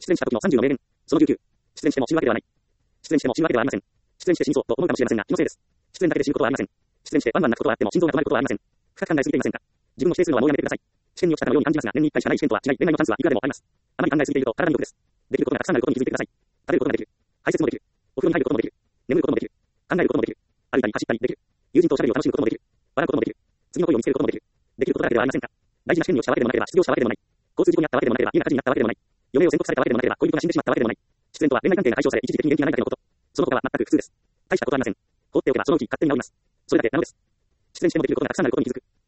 出演した時の30の名言。その19。出演しても死ぬわけではない。出演しても死ぬわけではありません。出演して死にそうと思うかもしれませんが、気のせいです。出演だけで死ぬことはありません。出演してバンバン泣くことはあっても心臓が止まることはありません。深く考えすぎていませんか。自分の否定するのはもうやめてください。試験に落ちたかのように感じますが、年に1回しかない試験とは違い、恋愛のチャンスはいくらでもあります。あまり考えすぎていると体に毒です。できることがたくさんあることに気づいてください。食べることができる。排泄もできる。お風呂に入ることもできる。眠ることもできる。考えることもできる。歩いたり走ったりできる。友人とおしゃべりを楽しむこともできる。笑うこともできる。次の恋を見つけることもできる。できることだけではありませんか。大事な試験に落ちたわけでもなければ、失業したわけでもない。交通事故にあったわけでもなければ、家が火事になったわけでもない。嫁を宣告されたわけでもなければ、恋人が死んでしまったわけでもない。出演とは恋愛関係が解消され、一時的に元気がないだけのこと。その他は全く普通です。大したことはありません。放っておけばそのうち勝手に治ります。それだけなのです。出演してもできることがたくさんあることに気づく。